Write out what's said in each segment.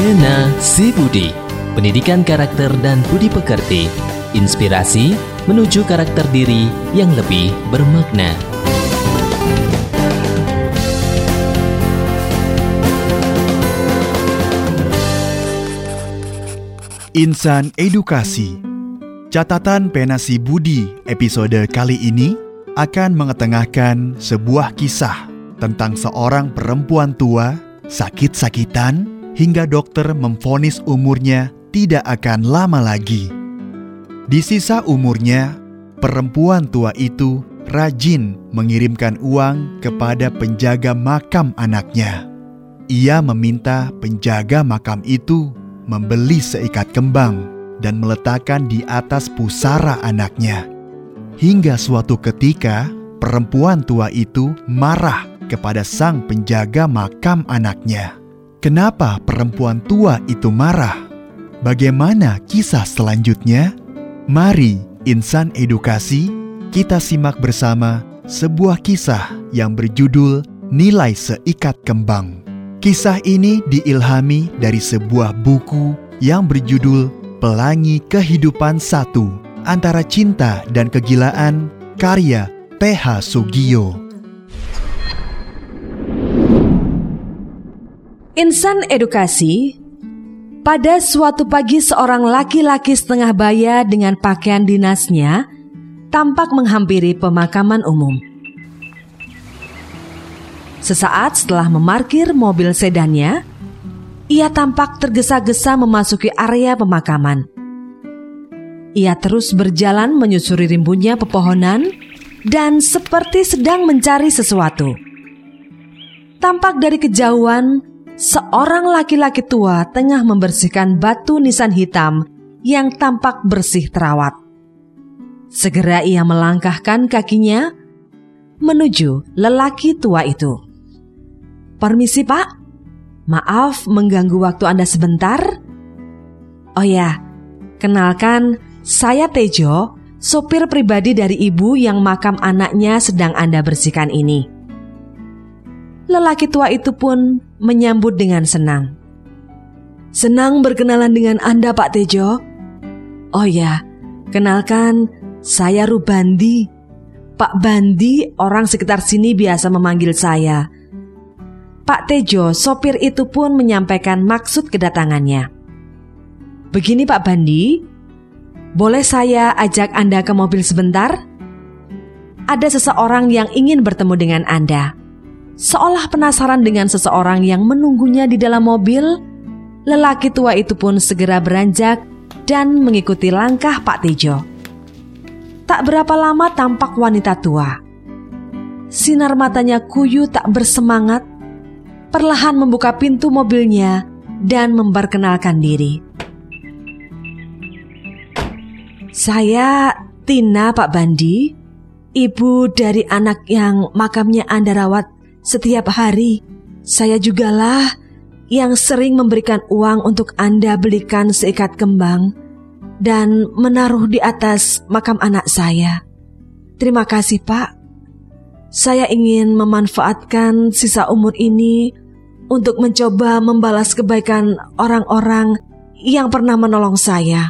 Pena Si Budi, pendidikan karakter dan budi pekerti, inspirasi menuju karakter diri yang lebih bermakna. Insan Edukasi. Catatan Pena Si Budi episode kali ini akan mengetengahkan sebuah kisah tentang seorang perempuan tua, sakit-sakitan, hingga dokter memvonis umurnya tidak akan lama lagi. Di sisa umurnya, perempuan tua itu rajin mengirimkan uang kepada penjaga makam anaknya. Ia meminta penjaga makam itu membeli seikat kembang dan meletakkan di atas pusara anaknya. Hingga suatu ketika, perempuan tua itu marah kepada sang penjaga makam anaknya. Kenapa perempuan tua itu marah? Bagaimana kisah selanjutnya? Mari, Insan Edukasi, kita simak bersama sebuah kisah yang berjudul Nilai Seikat Kembang. Kisah ini diilhami dari sebuah buku yang berjudul Pelangi Kehidupan 1 Antara Cinta dan Kegilaan, karya T.H. Sugio. Insan Edukasi. Pada suatu pagi, seorang laki-laki setengah baya dengan pakaian dinasnya tampak menghampiri pemakaman umum. Sesaat setelah memarkir mobil sedannya, ia tampak tergesa-gesa memasuki area pemakaman. Ia terus berjalan menyusuri rimbunnya pepohonan dan seperti sedang mencari sesuatu. Tampak dari kejauhan, seorang laki-laki tua tengah membersihkan batu nisan hitam yang tampak bersih terawat. Segera ia melangkahkan kakinya menuju lelaki tua itu. "Permisi, Pak. Maaf mengganggu waktu Anda sebentar." "Oh ya, kenalkan, saya Tejo, sopir pribadi dari ibu yang makam anaknya sedang Anda bersihkan ini." Lelaki tua itu pun menyambut dengan senang. "Senang berkenalan dengan Anda, Pak Tejo." "Oh ya, kenalkan, saya Rubandi. Pak Bandi, orang sekitar sini biasa memanggil saya." Pak Tejo, sopir itu pun menyampaikan maksud kedatangannya. "Begini Pak Bandi, boleh saya ajak Anda ke mobil sebentar? Ada seseorang yang ingin bertemu dengan Anda." Seolah penasaran dengan seseorang yang menunggunya di dalam mobil, lelaki tua itu pun segera beranjak dan mengikuti langkah Pak Tejo. Tak berapa lama tampak wanita tua. Sinar matanya kuyu tak bersemangat, perlahan membuka pintu mobilnya dan memperkenalkan diri. "Saya Tina, Pak Bandi, ibu dari anak yang makamnya Anda rawat setiap hari. Saya jugalah yang sering memberikan uang untuk Anda belikan seikat kembang dan menaruh di atas makam anak saya. Terima kasih, Pak. Saya ingin memanfaatkan sisa umur ini untuk mencoba membalas kebaikan orang-orang yang pernah menolong saya."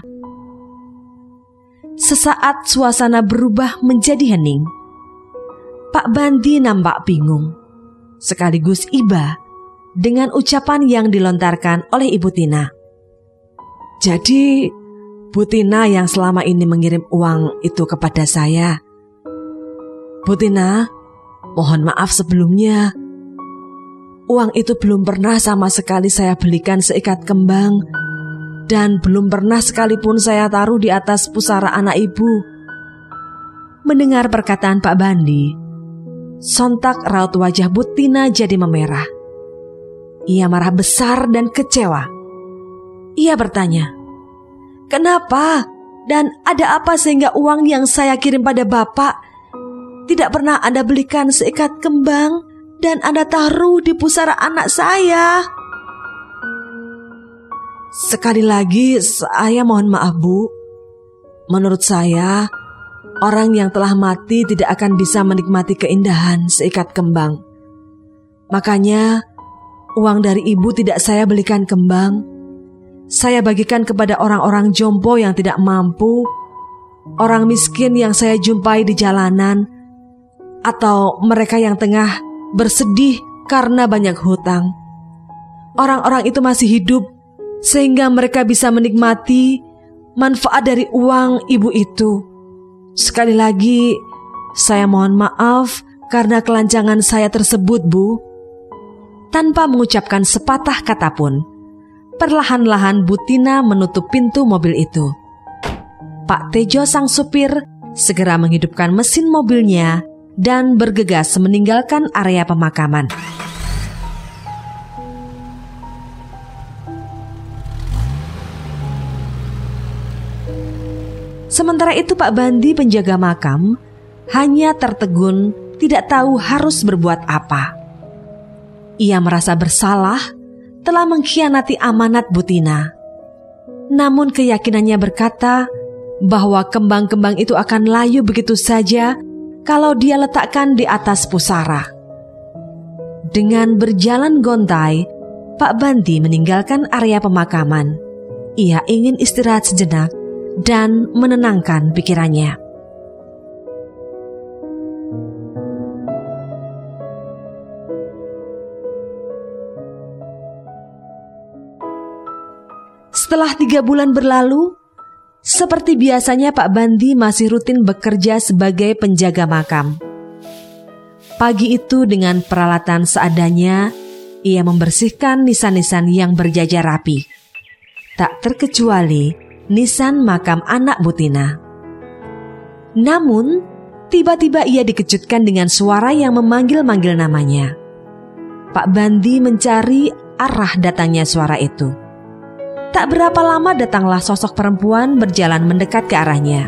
Sesaat suasana berubah menjadi hening. Pak Bandi nampak bingung, sekaligus iba dengan ucapan yang dilontarkan oleh Ibu Tina. "Jadi, Bu Tina yang selama ini mengirim uang itu kepada saya. Bu Tina, mohon maaf sebelumnya. Uang itu belum pernah sama sekali saya belikan seikat kembang dan belum pernah sekalipun saya taruh di atas pusara anak ibu." Mendengar perkataan Pak Bandi, sontak raut wajah Bu Tina jadi memerah. Ia marah besar dan kecewa. Ia bertanya, "Kenapa? Dan ada apa sehingga uang yang saya kirim pada Bapak tidak pernah Anda belikan seikat kembang dan Anda taruh di pusara anak saya?" "Sekali lagi saya mohon maaf, Bu. Menurut saya, orang yang telah mati tidak akan bisa menikmati keindahan seikat kembang. Makanya, uang dari ibu tidak saya belikan kembang, saya bagikan kepada orang-orang jompo yang tidak mampu, orang miskin yang saya jumpai di jalanan, atau mereka yang tengah bersedih karena banyak hutang. Orang-orang itu masih hidup sehingga mereka bisa menikmati manfaat dari uang ibu itu. Sekali lagi, saya mohon maaf karena kelancangan saya tersebut, Bu. Tanpa mengucapkan sepatah kata pun, perlahan-lahan Bu Tina menutup pintu mobil itu. Pak Tejo sang supir segera menghidupkan mesin mobilnya dan bergegas meninggalkan area pemakaman. Sementara itu Pak Bandi penjaga makam hanya tertegun, tidak tahu harus berbuat apa. Ia merasa bersalah telah mengkhianati amanat Bu Tina. Namun keyakinannya berkata bahwa kembang-kembang itu akan layu begitu saja kalau dia letakkan di atas pusara. Dengan berjalan gontai, Pak Bandi meninggalkan area pemakaman. Ia ingin istirahat sejenak dan menenangkan pikirannya. Setelah 3 bulan berlalu, seperti biasanya Pak Bandi masih rutin bekerja sebagai penjaga makam. Pagi itu dengan peralatan seadanya, ia membersihkan nisan-nisan yang berjajar rapi. Tak terkecuali nisan makam anak Bu Tina. Namun, tiba-tiba ia dikejutkan dengan suara yang memanggil-manggil namanya. Pak Bandi mencari arah datangnya suara itu. Tak berapa lama datanglah sosok perempuan berjalan mendekat ke arahnya.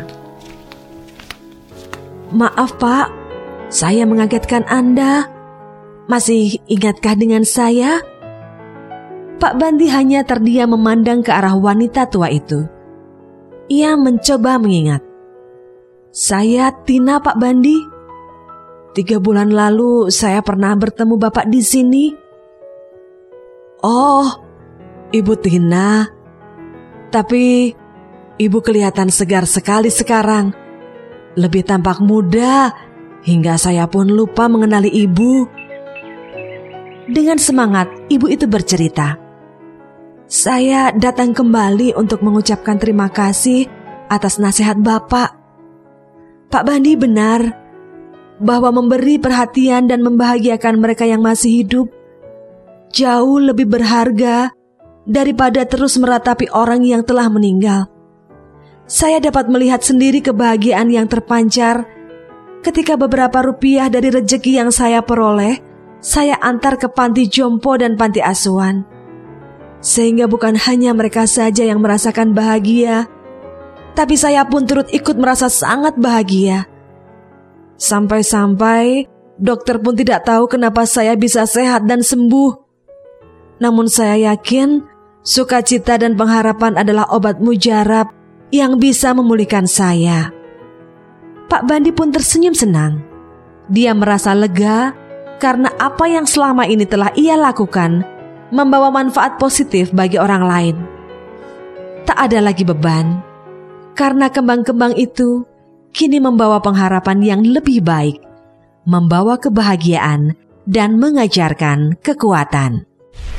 "Maaf Pak, saya mengagetkan Anda. Masih ingatkah dengan saya?" Pak Bandi hanya terdiam memandang ke arah wanita tua itu. Ia mencoba mengingat. "Saya Tina Pak Bandi. 3 bulan lalu saya pernah bertemu Bapak di sini." "Oh, Ibu Tina. Tapi Ibu kelihatan segar sekali sekarang. Lebih tampak muda hingga saya pun lupa mengenali Ibu." Dengan semangat, ibu itu bercerita. "Saya datang kembali untuk mengucapkan terima kasih atas nasihat Bapak. Pak Bandi benar bahwa memberi perhatian dan membahagiakan mereka yang masih hidup jauh lebih berharga daripada terus meratapi orang yang telah meninggal. Saya dapat melihat sendiri kebahagiaan yang terpancar ketika beberapa rupiah dari rejeki yang saya peroleh, saya antar ke panti jompo dan panti asuhan. Sehingga bukan hanya mereka saja yang merasakan bahagia, tapi saya pun turut ikut merasa sangat bahagia. Sampai-sampai dokter pun tidak tahu kenapa saya bisa sehat dan sembuh. Namun saya yakin sukacita dan pengharapan adalah obat mujarab yang bisa memulihkan saya." Pak Bandi pun tersenyum senang. Dia merasa lega karena apa yang selama ini telah ia lakukan membawa manfaat positif bagi orang lain. Tak ada lagi beban, karena kembang-kembang itu kini membawa pengharapan yang lebih baik, membawa kebahagiaan dan mengajarkan kekuatan.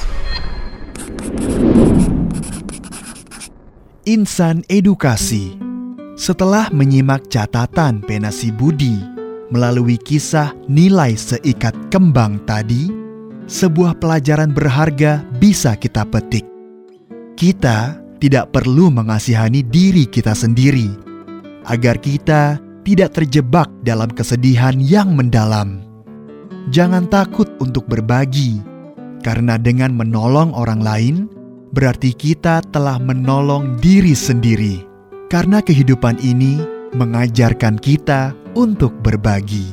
Insan Edukasi. Setelah menyimak catatan pena si Budi melalui kisah nilai seikat kembang tadi, sebuah pelajaran berharga bisa kita petik. Kita tidak perlu mengasihani diri kita sendiri, agar kita tidak terjebak dalam kesedihan yang mendalam. Jangan takut untuk berbagi, karena dengan menolong orang lain, berarti kita telah menolong diri sendiri. Karena kehidupan ini mengajarkan kita untuk berbagi.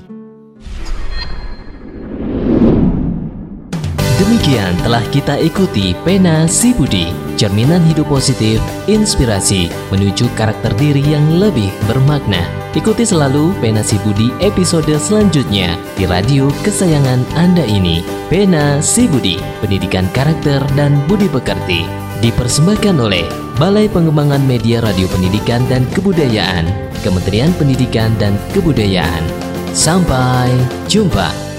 Demikian telah kita ikuti Pena si Budi, cerminan hidup positif, inspirasi menuju karakter diri yang lebih bermakna. Ikuti selalu Pena si Budi episode selanjutnya di radio kesayangan Anda ini. Pena si Budi, pendidikan karakter dan budi pekerti. dipersembahkan oleh Balai Pengembangan Media Radio Pendidikan dan Kebudayaan, Kementerian Pendidikan dan Kebudayaan. Sampai jumpa.